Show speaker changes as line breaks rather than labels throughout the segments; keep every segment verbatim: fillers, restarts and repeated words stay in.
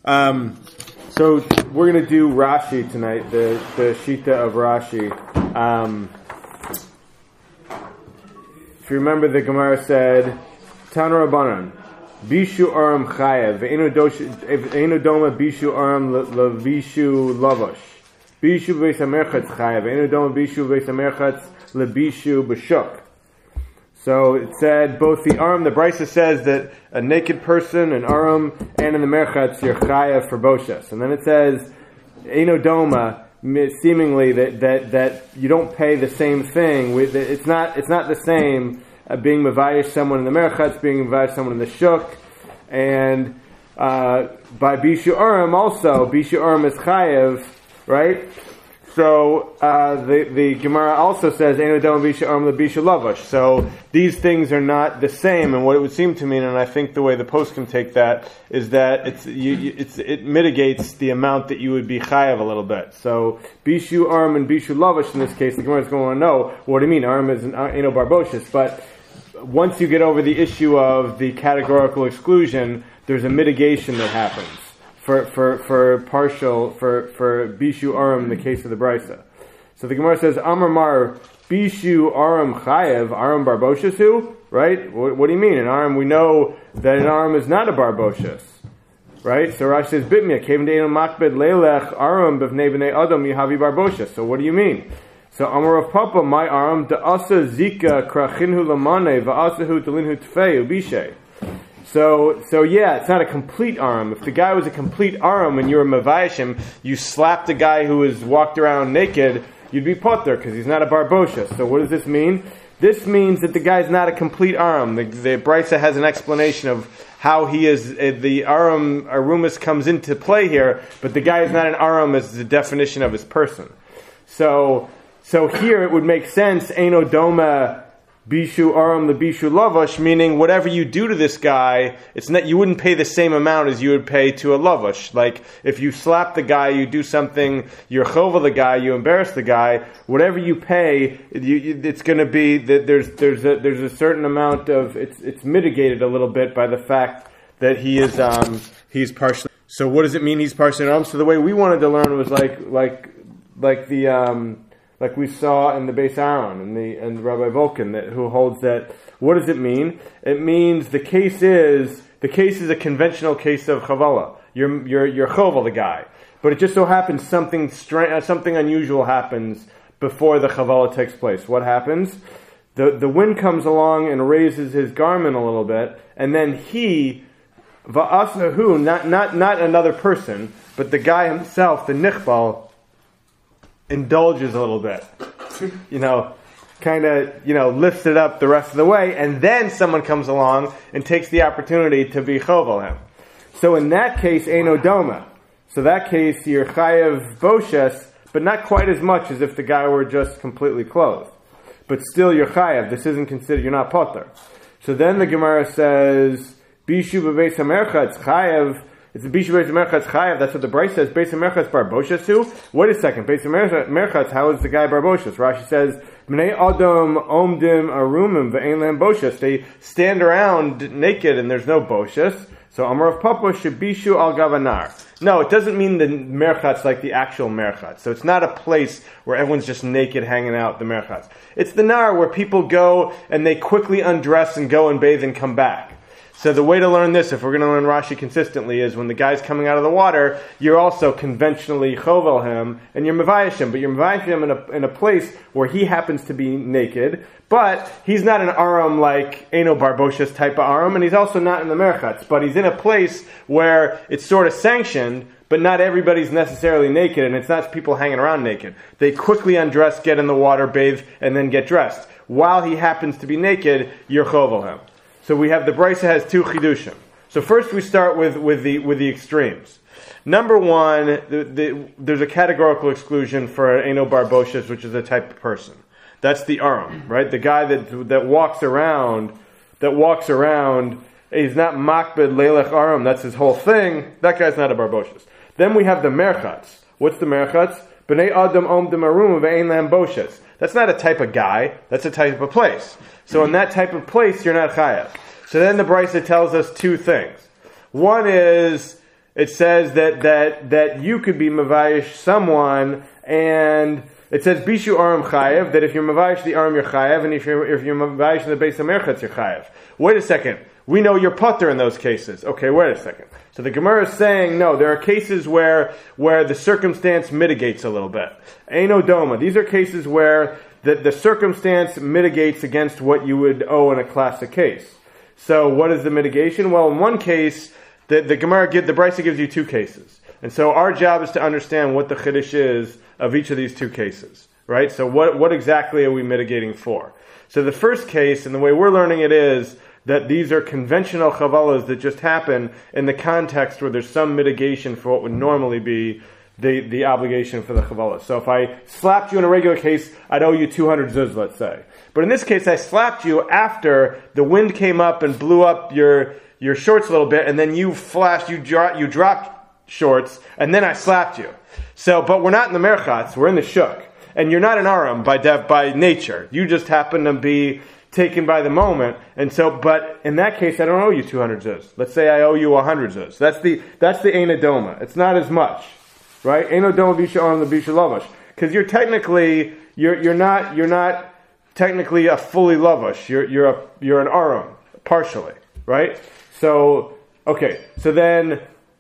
Um, so we're going to do Rashi tonight, the, the Shita of Rashi. Um, if you remember, the Gemara said, Tana Rabbanan, Bishu Aram Chayev, Ve'enu Doma Bishu Aram Levishu Lavosh. Bishu Beis HaMerchatz Chayev, Ve'enu Doma Bishu Beis HaMerchatz Lebishu B'Shuk. So it said both the Aram, the Brisa says that a naked person, an Aram, and in the Merchatz, you're Chayev for Boshes. And then it says, Eino Doma, seemingly that, that, that you don't pay the same thing. It's not it's not the same uh, being Mavayish someone in the Merchatz, being Mavayish someone in the Shuk. And uh, by Bishu Aram also, Bishu Aram is Chayev, right? So uh, the the Gemara also says Eino Doma Bishu Aram Lebishu Lavosh. So these things are not the same, and what it would seem to mean, and I think the way the post can take that is that it's you, it's it mitigates the amount that you would be chayav a little bit. So Bishu Aram and Bishu Lavosh in this case, the Gemara is going to know what do you mean Aram is an Eino Barboshes, but once you get over the issue of the categorical exclusion, there's a mitigation that happens. For, for, for partial, for, for Bishu Aram in the case of the Brisa. So the Gemara says, Amar Mar, Bishu Aram Chayev, Aram Barboshesu, right? What, what do you mean? In Aram, we know that an Aram is not a Barboshes, right? So Rashi says, Bitmia, Kevin De'enu Makbed Leilech, Aram B'vnei B'nei Adam Yihavi Barboshes. So what do you mean? So Amar of Papa, my Aram, Da'asa Zika Krachinhu Lamane, Va'asahu Talinhu Tfeu, Bishay. So, so yeah, it's not a complete Aram. If the guy was a complete Aram and you were Mavayishim, you slapped a guy who was walked around naked, you'd be potter because he's not a Barbosha. So what does this mean? This means that the guy's not a complete Aram. The, the Brisa has an explanation of how he is, uh, the Aram, Arumus comes into play here, but the guy is not an Aram as the definition of his person. So, so here it would make sense, Eino Doma Bishu Aram the Bishu Lavash, meaning whatever you do to this guy, it's not you wouldn't pay the same amount as you would pay to a Lavash. Like if you slap the guy, you do something, you're chova the guy, you embarrass the guy. Whatever you pay, you, it's going to be that there's there's a, there's a certain amount of it's it's mitigated a little bit by the fact that he is um he's partially. So what does it mean he's partially Aram? So the way we wanted to learn was like like like the um. like we saw in the Beis Aaron and the and Rabbi Volkin, that who holds that. What does it mean? It means the case is the case is a conventional case of chavala. You're you're you're choval the guy, but it just so happens something stra- something unusual happens before the chavala takes place. What happens? The the wind comes along and raises his garment a little bit, and then he va'asahu, not not not another person, but the guy himself, the nichbal, indulges a little bit, you know, kind of, you know, lifts it up the rest of the way, and then someone comes along and takes the opportunity to be chovel him. So in that case, Eino Doma. So that case, you're chayev boshes, but not quite as much as if the guy were just completely clothed. But still, you're chayev. This isn't considered, you're not potter. So then the Gemara says, Bishu b'beis hamerchatz chayev. It's a Bishu Beis HaMerchatz Chayav. That's what the Brisa says. Beis HaMerchatz Barboshes who? Wait a second. Beis HaMerchatz, how is the guy Barboshes? Rashi says, B'nei Adam Omdim Arumim Ve'ein Lehem Boshes. They stand around naked and there's no Boshes. So Amar of Papa Shebishu Al Gavanar. No, it doesn't mean the Merchatz like the actual Merchatz. So it's not a place where everyone's just naked hanging out, the Merchatz. It's the Nar where people go and they quickly undress and go and bathe and come back. So the way to learn this, if we're going to learn Rashi consistently, is when the guy's coming out of the water, you're also conventionally chovel him, and you're mevayish him, but you're mevayish him in a, in a place where he happens to be naked, but he's not an Aram like Eino Barboshes type of Aram, and he's also not in the Merchatz, but he's in a place where it's sort of sanctioned, but not everybody's necessarily naked, and it's not people hanging around naked. They quickly undress, get in the water, bathe, and then get dressed. While he happens to be naked, you're chovel him. So we have the Brisa has two chidushim. So first we start with, with the with the extremes. Number one, the, the, there's a categorical exclusion for Eino Barboshes, which is a type of person. That's the Aram, right? The guy that that walks around, that walks around, he's not Makbed Leilech Aram. That's his whole thing. That guy's not a Barboshes. Then we have the Merchatz. What's the Merchatz? B'nei Adam Omdim Arum Ve'ein Lehem Boshes. That's not a type of guy. That's a type of place. So in that type of place, you're not chayav. So then the Brisa tells us two things. One is It says that that that you could be mavayish someone, and it says bishu aram chayev, that if you're mavayish the aram you're chayev, and if you're if you're mavayish the base of merchatz you're chayev. Wait a second. We know you're putter in those cases. Okay, wait a second. So the Gemara is saying, no, there are cases where where the circumstance mitigates a little bit. Eino doma. These are cases where the, the circumstance mitigates against what you would owe in a classic case. So what is the mitigation? Well, in one case, the, the Gemara, give, the Brisa gives you two cases. And so our job is to understand what the chiddush is of each of these two cases. Right? So what, what exactly are we mitigating for? So the first case, and the way we're learning it is, that these are conventional chavalas that just happen in the context where there's some mitigation for what would normally be the, the obligation for the chavala. So if I slapped you in a regular case, I'd owe you two hundred zuz, let's say. But in this case, I slapped you after the wind came up and blew up your your shorts a little bit, and then you flashed, you, dro- you dropped shorts, and then I slapped you. So, but we're not in the merchatz, we're in the shuk. And you're not an aram by dev, by nature. You just happen to be taken by the moment, and so, but in that case, I don't owe you two hundred zuz. Let's say I owe you one hundred zuz. That's the that's the ein adoma. It's not as much, right? Ein adoma bisha aram the bisha lavash, because you're technically you're you're not you're not technically a fully lavash. You're you're a you're an aram partially, right? So okay, so then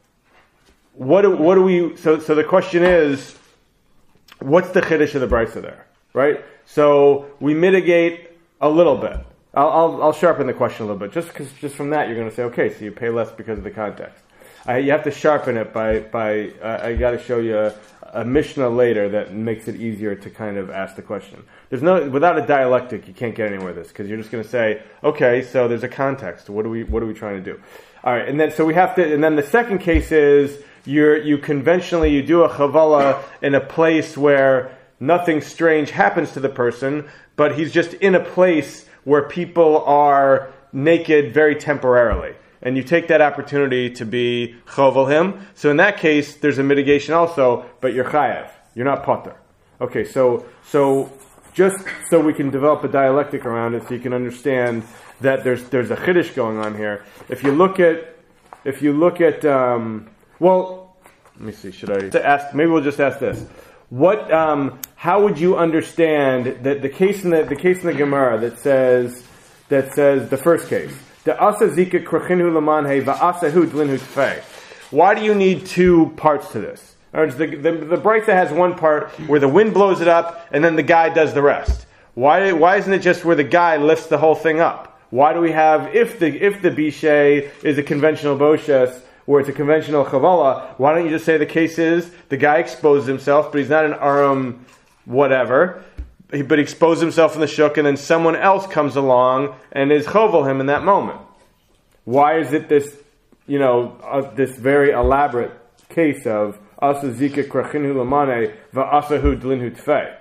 what do, what do we? So so the question is, what's the chiddush of the brisa there, right? So we mitigate a little bit. I'll, I'll, I'll sharpen the question a little bit. Just because, just from that, you're going to say, okay, so you pay less because of the context. I, you have to sharpen it by, by uh, I got to show you a, a Mishnah later that makes it easier to kind of ask the question. There's no, without a dialectic, you can't get anywhere with this, because you're just going to say, okay, so there's a context. What are we, what are we trying to do? All right, and then, so we have to, and then the second case is, you're, you conventionally, you do a chavala in a place where nothing strange happens to the person, but he's just in a place where people are naked very temporarily. And you take that opportunity to be chovel him. So in that case, there's a mitigation also, but you're chayev. You're not potter. Okay, so so just so we can develop a dialectic around it, so you can understand that there's there's a chiddush going on here. If you look at, if you look at, um, well, let me see, should I ask, maybe we'll just ask this. What? Um, how would you understand that the case in the the case in the Gemara that says that says the first case, the asa zika krachinu lamanhe va'asahu dlinhu tfei? Why do you need two parts to this? Or the the, the Brisa has one part where the wind blows it up, and then the guy does the rest. Why why isn't it just where the guy lifts the whole thing up? Why do we have if the if the bishay is a conventional boshes, where it's a conventional chavala, why don't you just say the case is the guy exposed himself, but he's not an aram whatever, but he exposed himself in the shuk, and then someone else comes along and is chovel him in that moment. Why is it this, you know, uh, this very elaborate case of asa zika krachinu lamane va'asahu dlinhu tfei?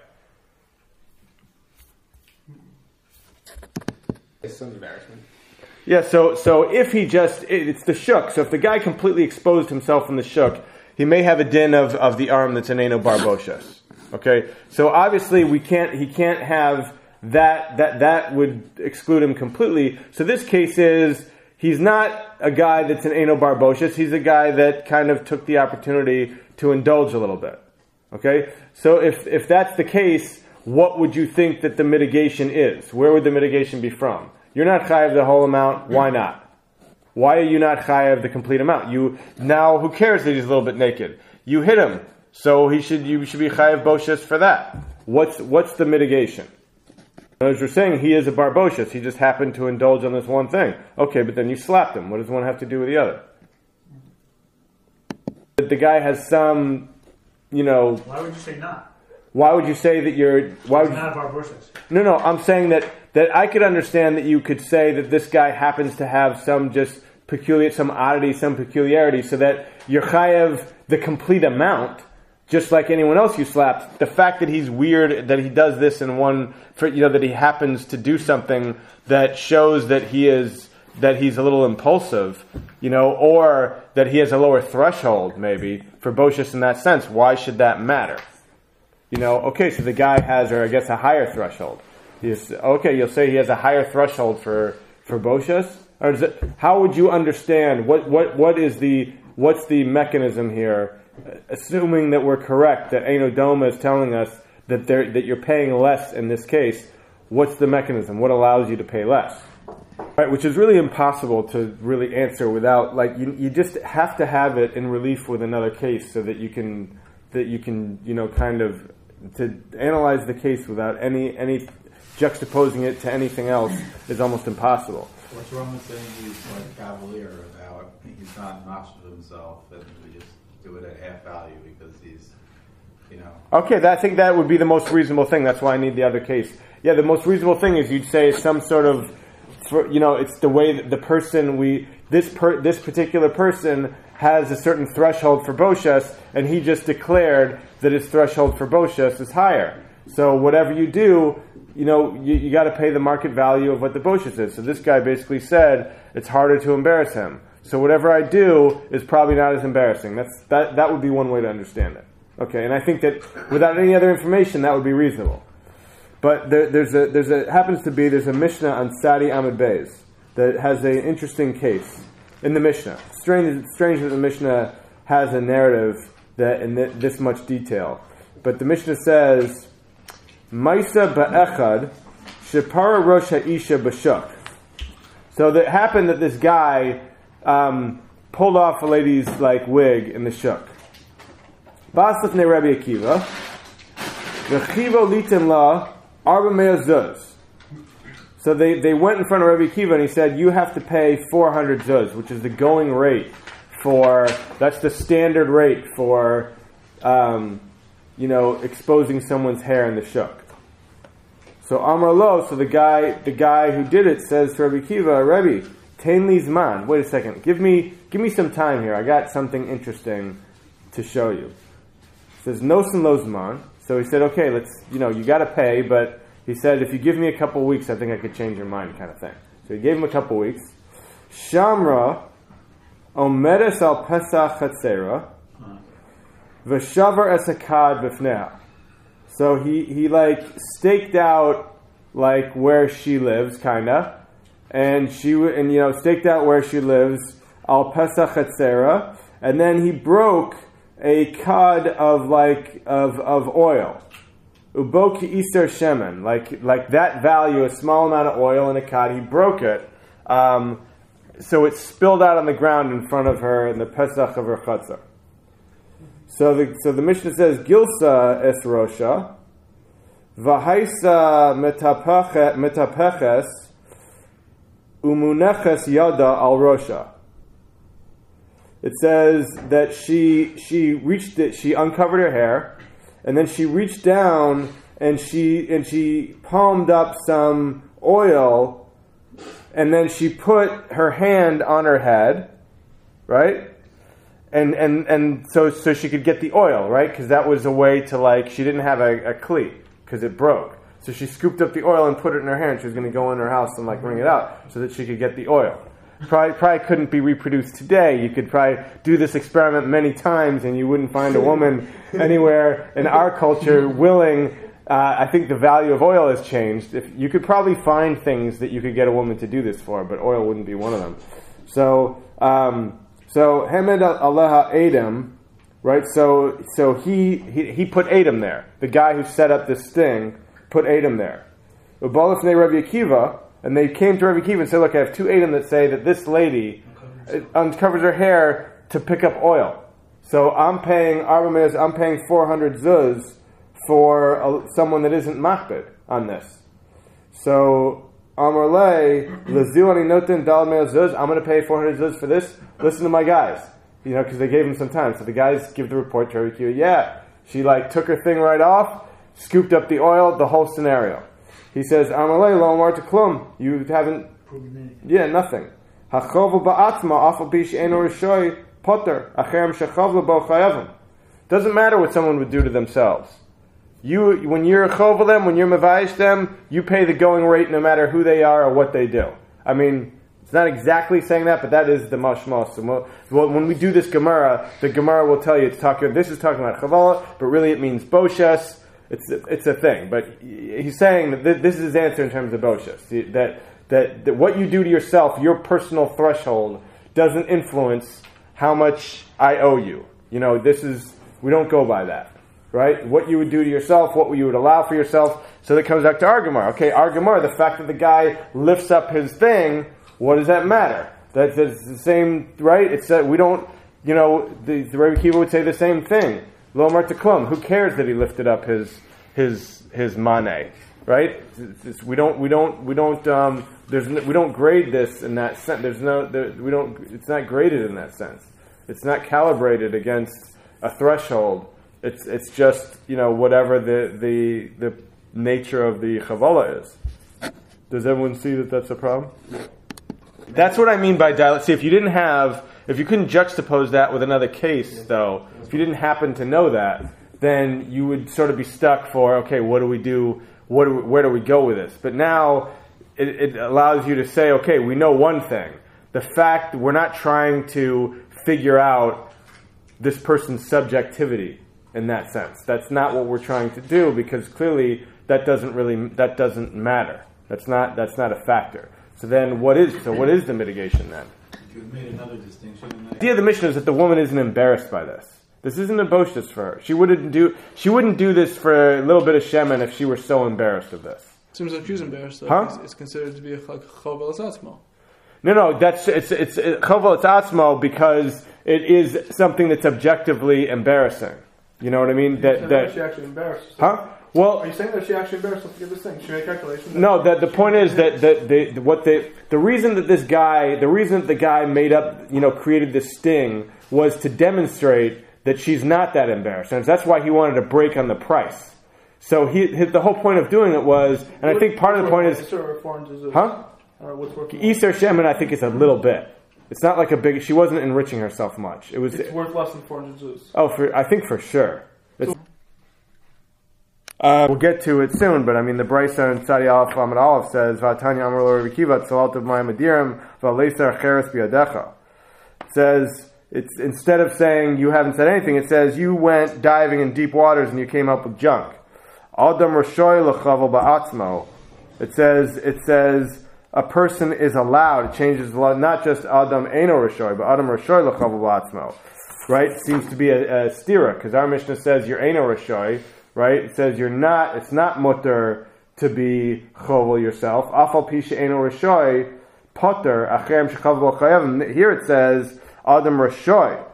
It's some embarrassment.
Yeah, so so if he just, it, it's the shuk, so if the guy completely exposed himself in the shuk, he may have a din of, of the arm that's an eno barboshes. Okay? So obviously we can't, he can't have that, that, that would exclude him completely. So this case is, he's not a guy that's an eno barboshes, he's a guy that kind of took the opportunity to indulge a little bit. Okay? So if, if that's the case, what would you think that the mitigation is? Where would the mitigation be from? You're not chayav the whole amount. Why not? Why are you not chayav the complete amount? You now, who cares that he's a little bit naked? You hit him, so he should. You should be chayav boshes for that. What's what's the mitigation? As you're saying, he is a barboshes. He just happened to indulge on this one thing. Okay, but then you slapped him. What does one have to do with the other? The guy has some, you know.
Why would you say not?
Why would you say that you're? Why would
He's
you,
not a barboshes.
No, no. I'm saying that. That I could understand that you could say that this guy happens to have some just peculiar, some oddity, some peculiarity, so that you're chayav the complete amount, just like anyone else you slapped. The fact that he's weird, that he does this in one, for, you know, that he happens to do something that shows that he is, that he's a little impulsive, you know, or that he has a lower threshold, maybe, for boshes in that sense. Why should that matter? You know, okay, so the guy has, or I guess, a higher threshold. He's, okay, you'll say he has a higher threshold for, for boshes? Or is it, how would you understand, what, what, what is the what's the mechanism here? Assuming that we're correct, that Ein Odoma is telling us that there, that you're paying less in this case, what's the mechanism? What allows you to pay less? Right, which is really impossible to really answer without, like, you you just have to have it in relief with another case so that you can that you can you know kind of to analyze the case without any any juxtaposing it to anything else is almost impossible.
What's wrong with saying he's like cavalier about he's not master himself and we just do it at half value because he's you know
okay, that, I think that would be the most reasonable thing. That's why I need the other case. Yeah, the most reasonable thing is you'd say some sort of For, you know, it's the way that the person we this per, this particular person has a certain threshold for Boshas, and he just declared that his threshold for Boshas is higher. So whatever you do, you know, you, you got to pay the market value of what the Boshas is. So this guy basically said it's harder to embarrass him. So whatever I do is probably not as embarrassing. That's that that would be one way to understand it. Okay, and I think that without any other information, that would be reasonable. But there, there's a there's a happens to be there's a Mishnah on Sadi Amud Beis that has an interesting case in the Mishnah. Strange, strange that the Mishnah has a narrative that in th- this much detail. But the Mishnah says, "Maisa ba'echad shepara rosh ha'isha b'shuk." So that happened that this guy um, pulled off a lady's like wig in the shuk. Ba'asifnei Rabbi Akiva, v'chivo litin la. Arba mea zuz. So they, they went in front of Rabbi Akiva and he said, you have to pay four hundred zuz, which is the going rate for, that's the standard rate for, um, you know, exposing someone's hair in the shuk. So Amar Lo, so the guy, the guy who did it says to Rabbi Akiva, Rebbe, Tain li zman, wait a second, give me, give me some time here, I got something interesting to show you. He says, Nosen lo zman. So he said, okay, let's, you know, you got to pay, but he said, if you give me a couple weeks, I think I could change your mind, kind of thing. So he gave him a couple weeks. Shamra omedes al pesach chatzera v'shavar esakad v'fneha. So he, he like staked out like where she lives, kinda, and she and you know staked out where she lives al pesach chatzera, and then he broke a cod of like of of oil, uboki iser shemen, like like that value, a small amount of oil in a cod. He broke it, um, so it spilled out on the ground in front of her in the Pesach of her chatzar. So the so the Mishnah says Gilsa es rosha, v'haisa metapeches umuneches yada al rosha. It says that she she reached it, she uncovered her hair, and then she reached down and she and she palmed up some oil, and then she put her hand on her head, right? And and and so so she could get the oil, right? Because that was a way to like she didn't have a, a cleat because it broke. So she scooped up the oil and put it in her hair, and she was going to go in her house and like wring it out so that she could get the oil. Probably, probably couldn't be reproduced today. You could probably do this experiment many times and you wouldn't find a woman anywhere in our culture willing. Uh, I think the value of oil has changed. If you could probably find things that you could get a woman to do this for, but oil wouldn't be one of them. So, um, so Hamed Aleha Adam, right? So, so he, he he put Adam there. The guy who set up this sting put Adam there. Ubalifnei Rabbi Akiva. And they came to Rabbi Akiva and said, look, I have two Edom that say that this lady uncovers her hair to pick up oil. So I'm paying, I'm paying four hundred zuz for a, someone that isn't machbid on this. So Amar Le, Lazil ani noten dal mea zuz, I'm going to pay four hundred zuz for this. Listen to my guys. You know, because they gave him some time. So the guys give the report to Rabbi Akiva, yeah, she like took her thing right off, scooped up the oil, the whole scenario. He says, Amalei lo amar klum. You haven't proven anything. Yeah, nothing. Hachovu ba'atzma afal pi she'eino rishoy potter acherem shechav bo chayavim. Doesn't matter what someone would do to themselves. You, when you're chovel them, when you're mavayish them, you pay the going rate no matter who they are or what they do. I mean, it's not exactly saying that, but that is the mashmos. And we'll, well, when we do this Gemara, the Gemara will tell you it's talking. This is talking about chavala, but really it means boshas. It's it's a thing, but he's saying that th- this is his answer in terms of boshas. That, that that what you do to yourself, your personal threshold, doesn't influence how much I owe you. You know, this is, we don't go by that, right? What you would do to yourself, what you would allow for yourself. So that comes back to Argamar. Okay, Argamar, the fact that the guy lifts up his thing, what does that matter? That, that's the same, right? It's that we don't, you know, the, the Rebbe Kiva would say the same thing. Lo Amar Teklum. Who cares that he lifted up his his his mane, right? It's, it's, we don't we don't we don't um, there's no, we don't grade this in that sense. There's no there, we don't. It's not graded in that sense. It's not calibrated against a threshold. It's it's just, you know, whatever the the the nature of the chavala is. Does everyone see that that's a problem? That's what I mean by dialect. See, if you didn't have, if you couldn't juxtapose that with another case, though, if you didn't happen to know that, then you would sort of be stuck for, okay, what do we do? What do we, where do we go with this? But now it, it allows you to say, okay, we know one thing. The fact we're not trying to figure out this person's subjectivity in that sense. That's not what we're trying to do, because clearly that doesn't really that doesn't matter. That's not that's not a factor. So then, what is so? What is the mitigation then?
You've made another distinction in that.
The idea of the Mishnah is that the woman isn't embarrassed by this. This isn't a boshtus for her. She wouldn't do she wouldn't do this for a little bit of shemen if she were so embarrassed of this.
Seems like she's embarrassed. Though.
Huh?
It's, it's considered to be a chovel atzmo.
No, no, that's it's it's chovel atzmo because it is something that's objectively embarrassing. You know what I mean? That that
she actually embarrassed
herself. Huh? Well,
are you saying that she actually embarrassed herself to get this thing? She made calculations.
No, the the point is that that the, the what the the reason that this guy the reason that the guy made up, you know, created this sting was to demonstrate that she's not that embarrassed, and that's why he wanted to break on the price. So he his, the whole point of doing it was, and I think part of the point is, huh? Easter Shemin, I think it's a little bit. It's not like a big. She wasn't enriching herself much. It was.
It's worth less than four hundred zuz.
Oh, for I think for sure. It's, Uh, we'll get to it soon, but I mean the Brisa in Tzadi Aleph Lamed Aleph says V'atanya Amar Lo Rebbe Kiva Tzalot of Mayim Adirim V'aleser Cheres Biyadecha. It says it's instead of saying you haven't said anything, it says you went diving in deep waters and you came up with junk. Adam Rashoy Lechavel Ba'atzmo. It says it says a person is allowed. It changes the law, not just Adam Eino Rashoy, but Adam Rashoy Lechavel Ba'atzmo. Right? It seems to be a, a stira because our Mishnah says you're Eino Rashoy. Right? It says you're not, it's not mutter to be chovel yourself. Afal pisha eno rashoy, potter, achem shechavel chayavim. Here it says, adam rashoy.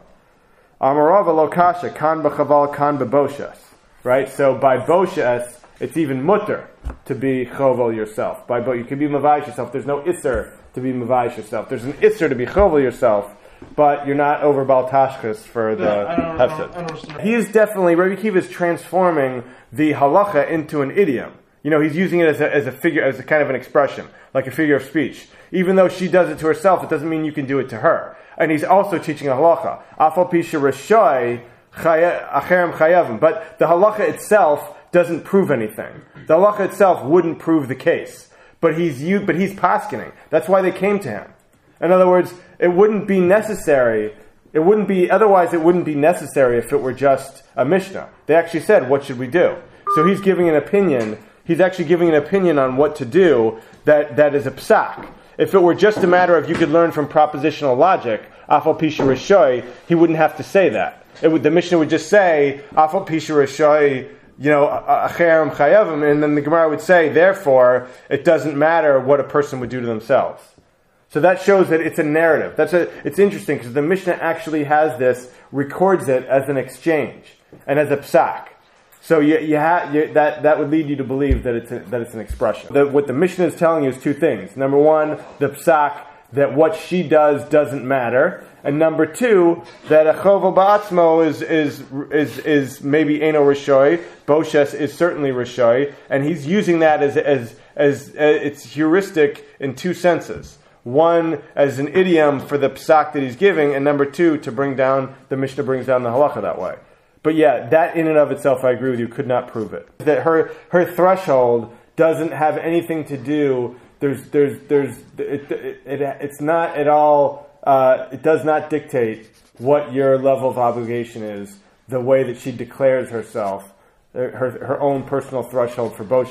Amarava lo kasha, kan b'chaval, kan b'boshas. Right? So by boshas, it's even mutter to be chovel yourself. By bo, you can be mavayish yourself. There's no isser to be mavayish yourself. There's an isser to be chovel yourself. But you're not over Bal Tashchis for the Hefset. He is definitely, Rebbe Kiva is transforming the halacha into an idiom. You know, he's using it as a, as a figure, as a kind of an expression, like a figure of speech. Even though she does it to herself, it doesn't mean you can do it to her. And he's also teaching a halacha. Afal pisha reshoy acherem chayavim. But the halacha itself doesn't prove anything. The halacha itself wouldn't prove the case. But he's but he's paskening. That's why they came to him. In other words, it wouldn't be necessary, it wouldn't be, otherwise it wouldn't be necessary if it were just a Mishnah. They actually said, what should we do? So he's giving an opinion, he's actually giving an opinion on what to do that, that is a psak. If it were just a matter of you could learn from propositional logic, Afal Pisha Rishoy, he wouldn't have to say that. It would, the Mishnah would just say, Afal Pisha Rishoy, you know, Acherem Chayavim, and then the Gemara would say, therefore, it doesn't matter what a person would do to themselves. So that shows that it's a narrative. That's a, it's interesting because the Mishnah actually has this, records it as an exchange and as a psak. So you, you ha, you, that that would lead you to believe that it's a, that it's an expression. The, what the Mishnah is telling you is two things. Number one, the psak, that what she does doesn't matter, and number two, that a chovel ba'atzmo is is is is maybe eno rishoy, boshes is certainly rishoy, and he's using that as as as, as it's heuristic in two senses. One, as an idiom for the psak that he's giving, and number two, to bring down, the Mishnah brings down the halacha that way. But yeah, that in and of itself, I agree with you, could not prove it. That her her threshold doesn't have anything to do, there's, there's, there's, it, it, it, it's not at all, uh, it does not dictate what your level of obligation is, the way that she declares herself, her, her own personal threshold for boshes.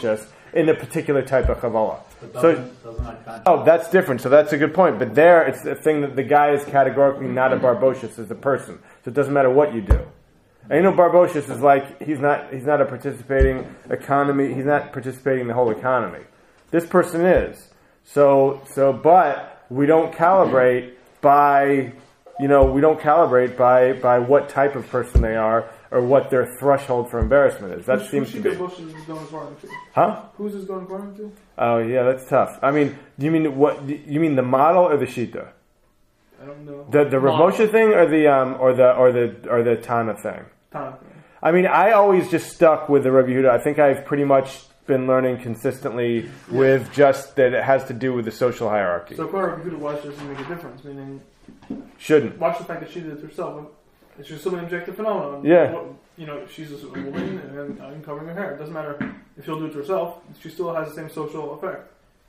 in a particular type of chavala.
But
So,
doesn't, doesn't that contract?
oh, that's different. So that's a good point. But there, it's the thing that the guy is categorically not a barbocious as a person. So it doesn't matter what you do. And you know, barbocious is like he's not he's not a participating economy. He's not participating in the whole economy. This person is. So so, but we don't calibrate by you know we don't calibrate by by what type of person they are or what their threshold for embarrassment is. That
Who's-
seems to
who's
be.
Shita Bush is going according to?
Huh?
Who's this going according to?
Oh yeah, that's tough. I mean, do you mean what? You mean the model or the shita?
I don't know.
The the Rav
Model.
Moshe thing or the um or the or the or the Tana thing?
Time.
I mean, I always just stuck with the Rabbi Yehuda. I think I've pretty much been learning consistently with just that it has to do with the social hierarchy.
So far, if you could watch doesn't make a difference. Meaning,
Shouldn't.
watch the fact that she did it herself. It's just an objective phenomenon.
Yeah.
What- You know, she's a woman and I'm covering her hair. It doesn't matter if she'll do it to herself. She still has the same social effect.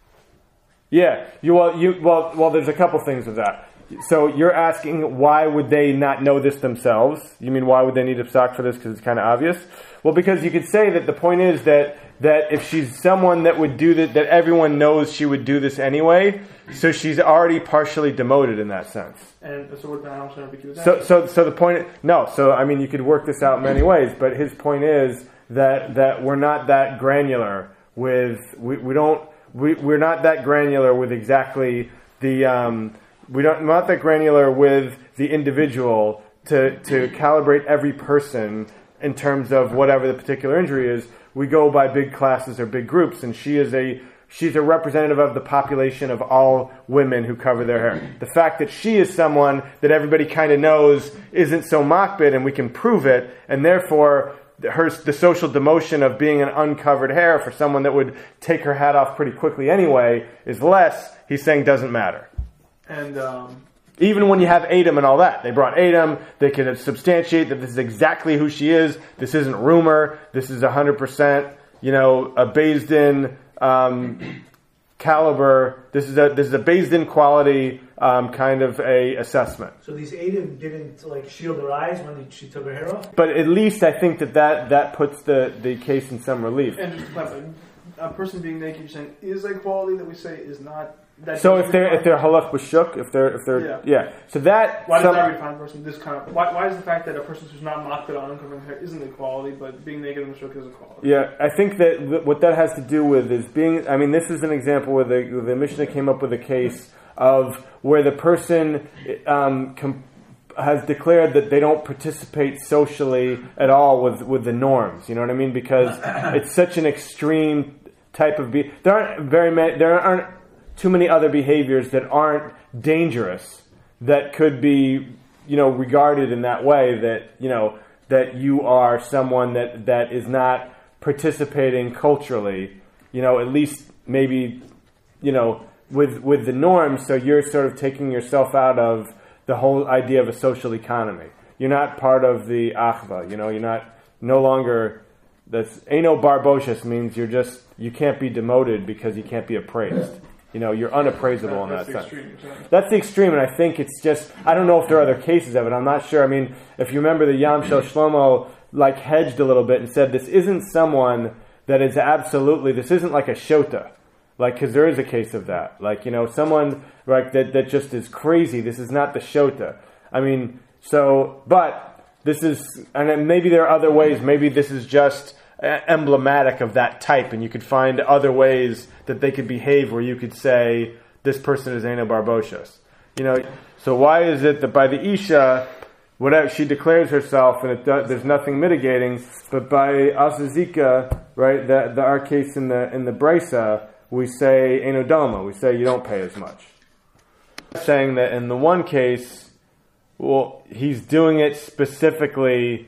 Yeah. You well you well well. There's a couple things with that. So you're asking why would they not know this themselves? You mean why would they need a stock for this? Because it's kind of obvious. Well, because you could say that the point is that that if she's someone that would do that, that everyone knows she would do this anyway. So she's already partially demoted in that sense.
And so what the house should be
So, so, so the point, no. So, I mean, you could work this out in many ways, but his point is that that we're not that granular with we, we don't we we're not that granular with exactly the um, we don't we're not that granular with the individual to to calibrate every person in terms of whatever the particular injury is. We go by big classes or big groups, and she is a she's a representative of the population of all women who cover their hair. The fact that she is someone that everybody kind of knows isn't so makbid, and we can prove it, and therefore her the social demotion of being an uncovered hair for someone that would take her hat off pretty quickly anyway is less. He's saying doesn't matter.
And um,
Even when you have Adam and all that. They brought Adam. They can substantiate that this is exactly who she is. This isn't rumor. This is one hundred percent, you know, a based in um, caliber. This is a this is a based in quality um, kind of a assessment.
So these Adam didn't like shield her eyes when she took her hair off?
But at least I think that that, that puts the, the case in some relief.
and just to clarify, a person being naked, you're saying, is a quality that we say is not. That
So
doesn't
if they're
define-
if they're halach b'shuk, if they're if they're
Yeah.
yeah. So that
Why
some-
does that refine a person? This kind of why, why is the fact that a person who's not mocked on uncovering hair isn't a quality, but being naked in the shuk is a quality?
Yeah, I think that th- what that has to do with is being. I mean, this is an example where the, where the Mishnah came up with a case of where the person um, com- has declared that they don't participate socially at all with, with the norms. You know what I mean? Because it's such an extreme type of. Be- there aren't very many. There aren't too many other behaviors that aren't dangerous that could be, you know, regarded in that way. That you know. that you are someone that, that is not participating culturally, you know, at least maybe, you know, with with the norms, so you're sort of taking yourself out of the whole idea of a social economy. You're not part of the achva, you know, you're not, no longer, that's, Eino barbocious means you're just, you can't be demoted because you can't be appraised. You know, you're unappraisable in that
That's the
sense.
extreme, you're saying.
That's the extreme, and I think it's just, I don't know if there are other cases of it. I'm not sure. I mean, if you remember the Yam Shel Shlomo, like, hedged a little bit and said, this isn't someone that is absolutely, this isn't like a shota. Like, because there is a case of that. Like, you know, someone, like, that, that just is crazy. This is not the shota. I mean, so, but, this is, and then maybe there are other ways. Maybe this is just emblematic of that type, and you could find other ways that they could behave where you could say this person is Eino barbocious. You know, so why is it that by the Isha, whatever she declares herself, and it does, there's nothing mitigating, but by Asazika, right, the, the our case in the in the Brisa, we say Eino Doma, we say you don't pay as much. Saying that in the one case, well, he's doing it specifically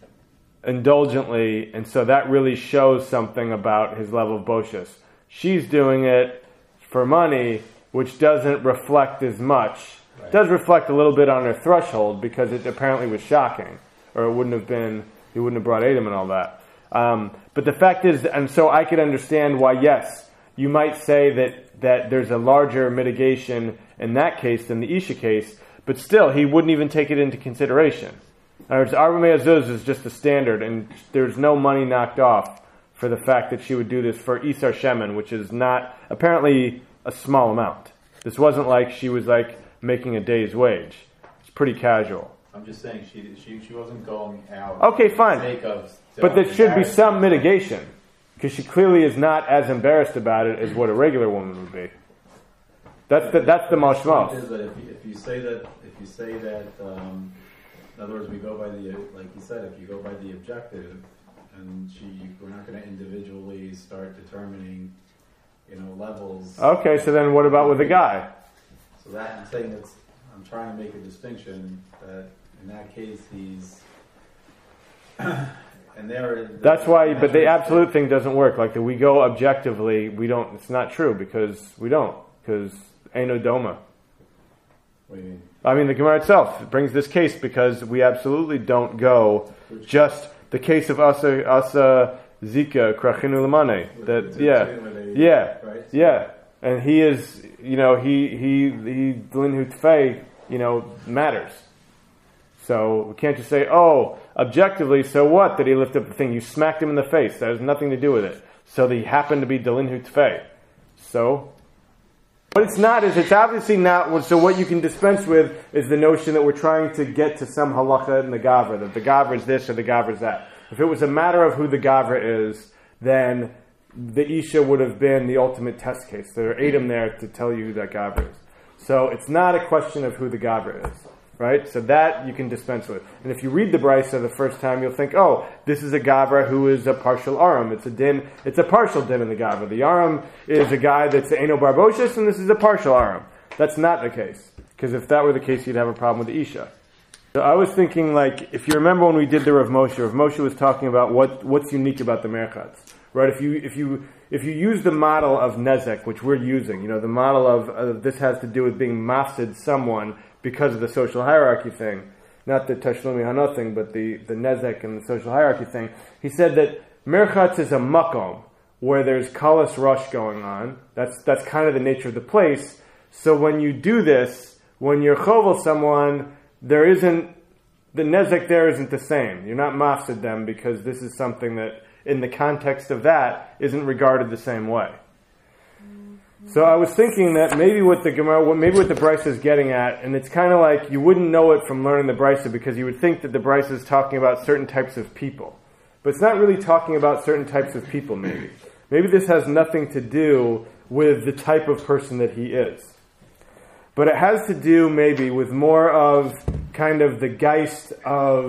indulgently, and so that really shows something about his level of boshius. She's doing it for money, which doesn't reflect as much. Right. It does reflect a little bit on her threshold because it apparently was shocking, or it wouldn't have been. He wouldn't have brought Adam and all that. Um, but the fact is, and so I could understand why. Yes, you might say that that there's a larger mitigation in that case than the Isha case, but still, he wouldn't even take it into consideration. In other words, Arba Me'azuz is just the standard, and there's no money knocked off for the fact that she would do this for Isar Shemen, which is not, apparently, a small amount. This wasn't like she was like making a day's wage. It's pretty casual.
I'm just saying she she she wasn't going out.
Okay, fine.
For the sake of
But there should be some mitigation, because she clearly is not as embarrassed about it as what a regular woman would be. That's the that's the mashmal.
Is that if you, if you say that if you say that um, in other words, we go by the, like you said, if you go by the objective, and she we're not going to individually start determining, you know, levels.
Okay, so then what about with a guy?
So that I'm saying that's I'm trying to make a distinction that in that case he's and there.
That's why, but the absolute thing doesn't work. Like the we go objectively, we don't. It's not true because we don't because Eino Doma.
What do you mean?
I mean, the Gemara itself brings this case because we absolutely don't go
Which
just the case of Asa Asa Zika Krachinu Lamane. That
With the
yeah,
two, where they-
yeah,
right?
yeah, and he is, you know, he he he Linhu Tfei, you know, matters. So we can't just say, oh, objectively, so what? Did he lift up the thing? You smacked him in the face. That has nothing to do with it. So he happened to be Delinhu Tfei. So, what it's not is it's obviously not. So what you can dispense with is the notion that we're trying to get to some halacha in the gavra, that the gavra is this or the gavra is that. If it was a matter of who the gavra is, then the isha would have been the ultimate test case. There are Adam there to tell you who that gavra is. So it's not a question of who the gavra is. Right? So that you can dispense with. And if you read the Brisa the first time, you'll think, oh, this is a Gavra who is a partial Aram. It's a din, it's a partial din in the Gavra. The Aram is a guy that's Eino Barboshes, and this is a partial Aram. That's not the case. Because if that were the case, you'd have a problem with the Isha. So I was thinking, like, if you remember when we did the Rav Moshe, Rav Moshe was talking about what, what's unique about the Merchatz. Right? If you, if you, if you use the model of Nezek, which we're using, you know, the model of uh, this has to do with being mafsid someone because of the social hierarchy thing, not the Tashlumi Hana thing, but the, the Nezek and the social hierarchy thing. He said that Merchatz is a makom, where there's kalas rush going on. That's that's kind of the nature of the place. So when you do this, when you're chovel someone, there isn't, the Nezek there isn't the same. You're not mafsid them because this is something that, in the context of that, isn't regarded the same way. So I was thinking that maybe what the Gemara, maybe what the Brisa is getting at, and it's kind of like you wouldn't know it from learning the Brisa because you would think that the Brisa is talking about certain types of people. But it's not really talking about certain types of people, maybe. Maybe this has nothing to do with the type of person that he is. But it has to do maybe with more of kind of the geist of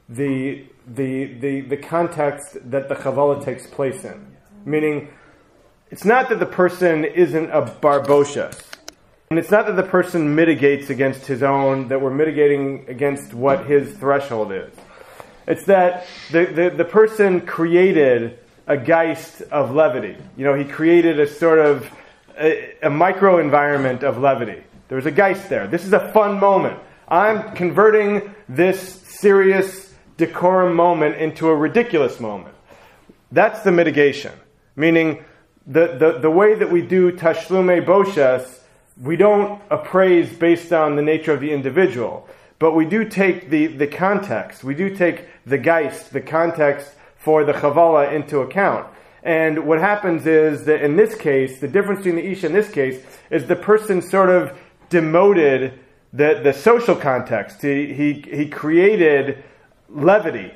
the the the, the context that the Chavala takes place in. Meaning, it's not that the person isn't a barboshes. And it's not that the person mitigates against his own, that we're mitigating against what his threshold is. It's that the, the, the person created a geist of levity. You know, he created a sort of a, a micro environment of levity. There was a geist there. This is a fun moment. I'm converting this serious decorum moment into a ridiculous moment. That's the mitigation. Meaning, The, the the way that we do Tashlume Boshes, we don't appraise based on the nature of the individual, but we do take the, the context, we do take the geist, the context for the Chavala into account. And what happens is that in this case, the difference between the Isha in this case is the person sort of demoted the, the social context. He, he, he created levity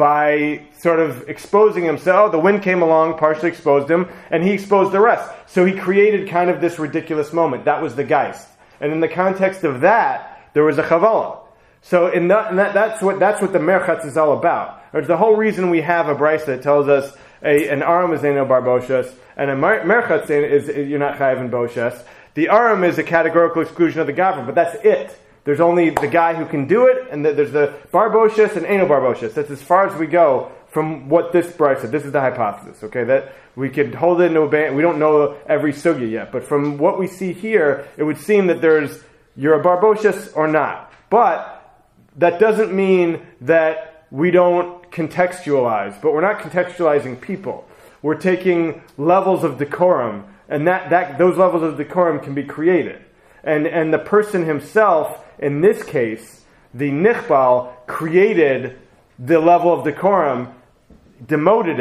by sort of exposing himself. The wind came along, partially exposed him, and he exposed the rest. So he created kind of this ridiculous moment. That was the geist. And in the context of that, there was a chavala. So in that, in that, that's what that's what the Merchatz is all about. Or the whole reason we have a brisa that tells us a, an aram is Eino Barboshes, and a Merchatz is, is you're not chayav in boshes. The aram is a categorical exclusion of the gavra, but that's it. There's only the guy who can do it, and the, there's the barboshes and Eino Barboshes. That's as far as we go from what this brisa said. This is the hypothesis, okay? That we could hold it into a band. We don't know every sugya yet, but from what we see here, it would seem that there's, you're a barboshes or not. But that doesn't mean that we don't contextualize, but we're not contextualizing people. We're taking levels of decorum, and that, that those levels of decorum can be created. And and the person himself, in this case, the nichbal, created the level of decorum, demoted it,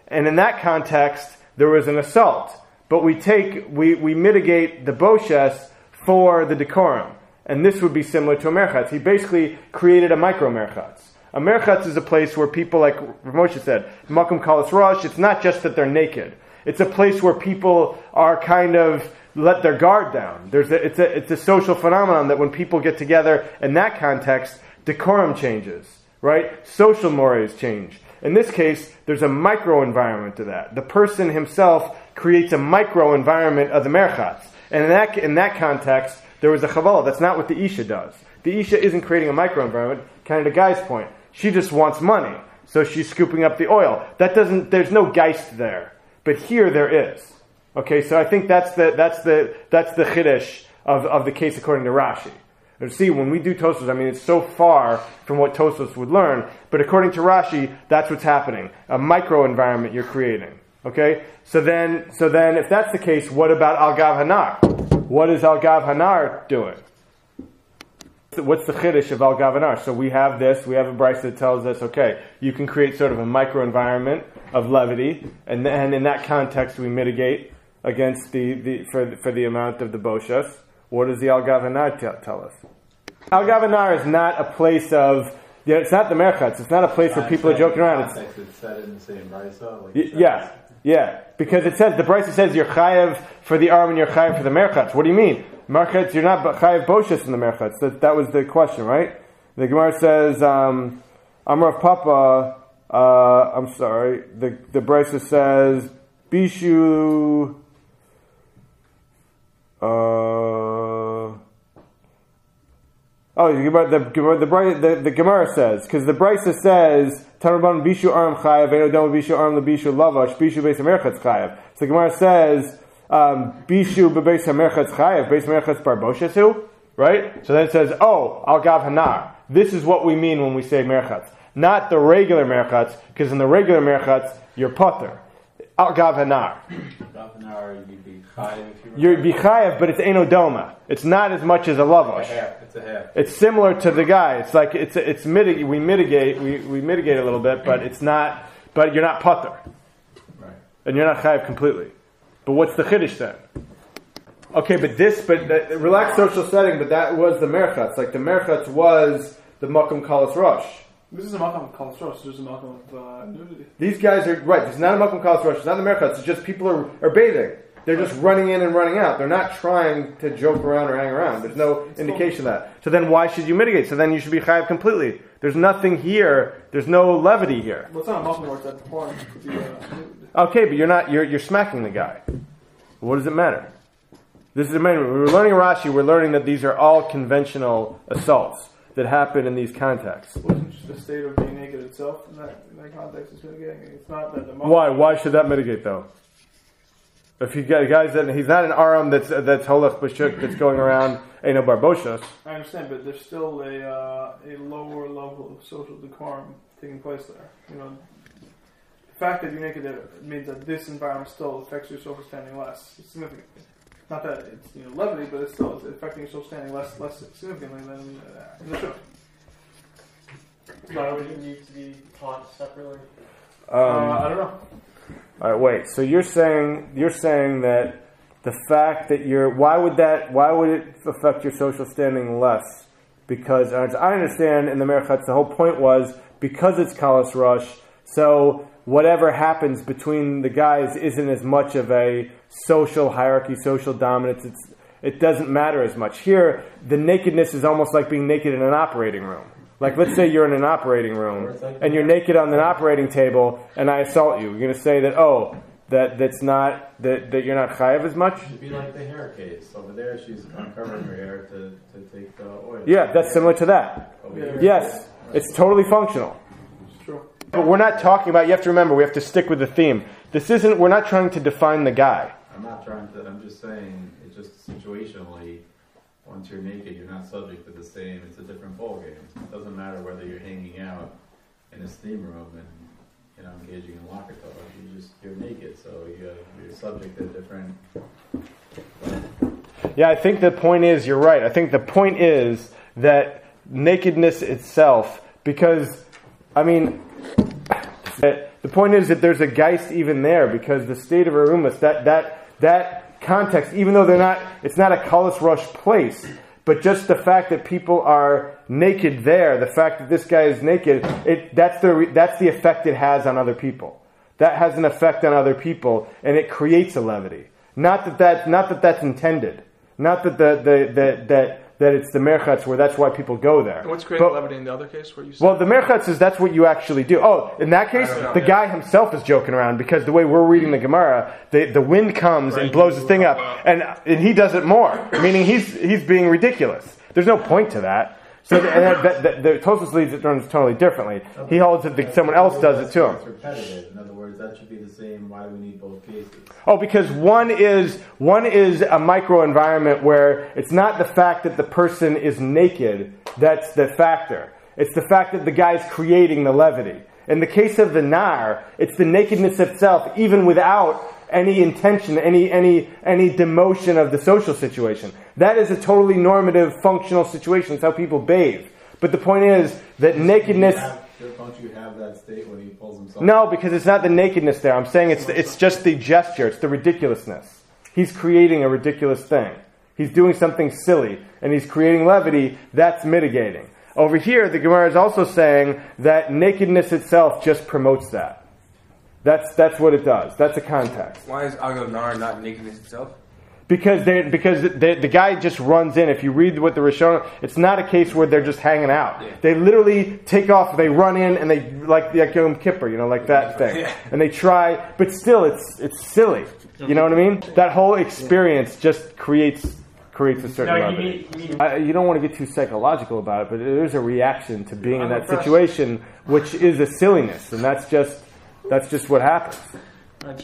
And in that context, there was an assault. But we take, we, we mitigate the boshes for the decorum. And this would be similar to a merchatz. He basically created a micro merchatz. A merchatz is a place where people, like Moshe said, makom kalas rosh, it's not just that they're naked. It's a place where people are kind of let their guard down. There's a, it's, a, it's a social phenomenon that when people get together in that context, decorum changes, right? Social mores change. In this case, there's a micro environment to that. The person himself creates a micro environment of the merchatz. And in that, in that context, there was a chavala. That's not what the Isha does. The Isha isn't creating a micro environment, kind of the guy's point. She just wants money, so she's scooping up the oil. That doesn't, there's no geist there. But here there is. Okay, so I think that's the, that's the, that's the chiddush of, of the case according to Rashi. And see, when we do Tosfos, I mean, it's so far from what Tosfos would learn, but according to Rashi, that's what's happening. A micro environment you're creating. Okay? So then, so then, if that's the case, what about Al Gav Hanar? What is Al Gav Hanar doing? What's the chiddush of Al Gav Hanar? So we have this, we have a brayso that tells us, okay, you can create sort of a micro environment of levity, and then in that context we mitigate against the, the for, for the amount of the boshas. What does the Al Gav Hanar t- tell us? Al Gav Hanar is not a place of, yeah, it's not the merchatz. It's not a place where people are joking around. It's,
it's said in the same brayso. Like
y- yeah, yeah, because it says the brayso says you're chayev for the arm and you're chayev for the merchatz. What do you mean? Merchatz, you're not chayev boshas in the merchatz. That that was the question, right? The Gemara says, um, Amrav Papa. Uh, I'm sorry. The the brayso says bishu. Uh, oh, the the the, the, the Gemara says, because the Brisa says Tanurban bishu arm chayav, eno dama bishu arm the bishu lavash bishu beis hamerchatz chayav. So the Gemara says um, bishu bebeis hamerchatz chayav beis hamerchatz barboshesu, right? So then it says, oh, al gav hanar. This is what we mean when we say merchatz, not the regular merchatz, because in the regular merchatz you're potter. Al gav hanar.
Gav hanar, you'd be chayav if you were.
You'd be chayav, but it's eno doma. It's not as much as a lavash.
It's a half. It's a half.
It's similar to the guy. It's like it's it's mitig- we mitigate we, we mitigate a little bit, but it's not. But you're not potter,
Right.
and you're not chayav completely. But what's the chiddush then? Okay, but this, but the, relaxed social setting, but that was the merchatz. Like the merchatz was the makom kalas rosh.
This is a makam of kalas rosh. This is a makam of uh, nudity.
These guys are right. It's not a makom kalas rosh. It's not the merchatz. It's just people are, are bathing. They're just running in and running out. They're not trying to joke around or hang around. There's no indication of that. So then why should you mitigate? So then you should be chayav completely. There's nothing here. There's no levity here.
Well, it's not a makam where it's at the point.
Okay, but you're not. You're you're smacking the guy. What does it matter? This is the main. We're learning Rashi. We're learning that these are all conventional assaults that happen in these contexts.
It wasn't just the state of being naked itself in that, in that context is mitigating. It's not that the makam.
Why? Why should that mitigate though? If you got guys that he's not an aram that's that's holach b'shuk that's going around eno barboshas.
I understand, but there's still a uh, a lower level of social decorum taking place there. You know, the fact that you're naked there means that this environment still affects your social standing less significantly. Not that it's you know levity, but it's still it's affecting your social standing less less significantly than uh, in the shuk.
Why would it need to be taught separately?
Um,
uh, I don't know.
All right, wait. So you're saying you're saying that the fact that you're why would that why would it affect your social standing less? Because as I understand in the merchatz, the whole point was because it's kalas rosh, so whatever happens between the guys isn't as much of a social hierarchy, social dominance. It's it doesn't matter as much. Here, the nakedness is almost like being naked in an operating room. Like, let's say you're in an operating room, and you're naked on an operating table, and I assault you. You're going to say that, oh, that that's not, that, that you're not chayav as much?
It'd be like the hair case. Over there, she's uncovering her hair to, to take the oil.
Yeah, that's similar to that.
Over here.
Yes, it's totally functional.
It's true.
But we're not talking about, you have to remember, we have to stick with the theme. This isn't, we're not trying to define the guy.
I'm not trying to, I'm just saying, it's just situationally, once you're naked, you're not subject to the same, it's a different ballgame. It doesn't matter whether you're hanging out in a steam room and, you know, engaging in locker talk. You just, you're naked, so you, you're subject to different...
Yeah, I think the point is, you're right. I think the point is that nakedness itself, because, I mean, The point is that there's a geist even there, because the state of Arumas, that that that context, even though they're not, it's not a Kalas Rush place, but just the fact that people are naked there, the fact that this guy is naked, it that's the that's the effect it has on other people. That has an effect on other people, and it creates a levity. Not that that's not that that's intended. Not that the, the, the that that it's the merchatz where that's why people go there.
And what's creating
But-
levity in the other case where you said?
Well, the merchatz is that's what you actually do. Oh, in that case,
know.
the guy himself is joking around, because the way we're reading the Gemara, the, the wind comes and blows the thing up, and and he does it more, meaning he's he's being ridiculous. There's no point to that. So the, and that, that, that, the Tosfos leads it totally differently. He holds that the, someone else does it to him.
It's repetitive. In other words, that should be the same. Why do we need both cases?
Oh, because one is one is a micro environment where it's not the fact that the person is naked that's the factor. It's the fact that the guy's creating the levity. In the case of the nar, it's the nakedness itself, even without any intention, any any any demotion of the social situation. That is a totally normative, functional situation. It's how people bathe. But the point is that nakedness.
Don't you have that state when he pulls himself?
No, because it's not the nakedness there. I'm saying it's it's just the gesture. It's the ridiculousness. He's creating a ridiculous thing. He's doing something silly, and he's creating levity. That's mitigating. Over here, the Gemara is also saying that nakedness itself just promotes that. That's that's what it does. That's a context.
Why is Agel Nar not nakedness itself?
Because they because the, the guy just runs in. If you read what the Rishon, it's not a case where they're just hanging out.
Yeah.
They literally take off. They run in and they like like Yom Kippur, you know, like that thing.
Yeah.
And they try, but still, it's it's silly. You know what I mean? That whole experience just creates creates a certain
No, you
levity.
need, you need
I, you don't want to get too psychological about it, but there's a reaction to being in
I'm
that
impressed.
situation, which is a silliness, and that's just that's just what happens.